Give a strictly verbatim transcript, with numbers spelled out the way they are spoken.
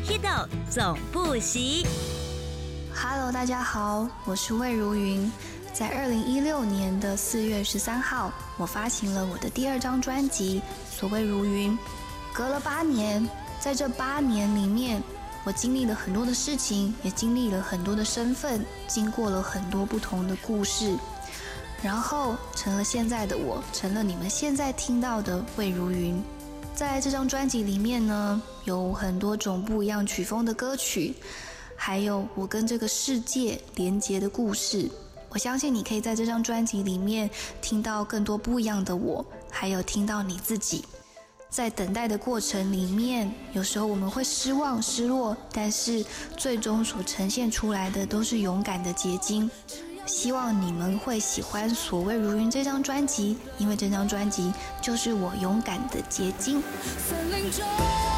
Kido 总不息。 Hello， 大家好，我是魏如云。在二零一六年的四月十三号，我发行了我的第二张专辑《所谓如云》。隔了八年，在这八年里面，我经历了很多的事情，也经历了很多的身份，经过了很多不同的故事，然后成了现在的我，成了你们现在听到的魏如云。在这张专辑里面呢，有很多种不一样曲风的歌曲，还有我跟这个世界连结的故事。我相信你可以在这张专辑里面听到更多不一样的我，还有听到你自己。在等待的过程里面，有时候我们会失望失落，但是最终所呈现出来的都是勇敢的结晶。希望你们会喜欢《所谓如云》这张专辑，因为这张专辑就是我勇敢的结晶。森林中